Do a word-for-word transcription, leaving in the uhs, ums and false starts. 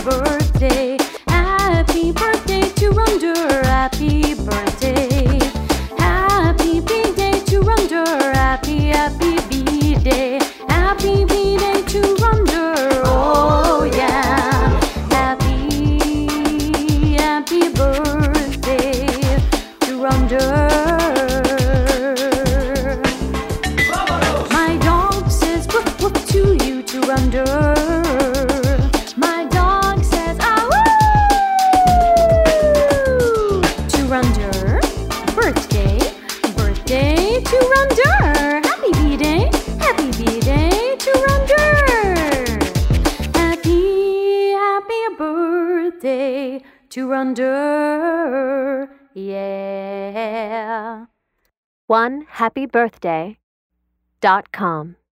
birthday. Happy birthday to Ronder. Happy birthday. Happy B-Day to Ronder. Happy, happy B-Day. Happy B-Day to Ronder. Oh yeah. Happy, happy birthday to Ronder. My dog says whoop whoop to you to Ronder. My dog says ah woo to Ronder. Birthday, birthday to Ronder. Happy B-Day, happy B-Day to Ronder. Happy, happy birthday to Ronder. Yeah. one happy birthday dot com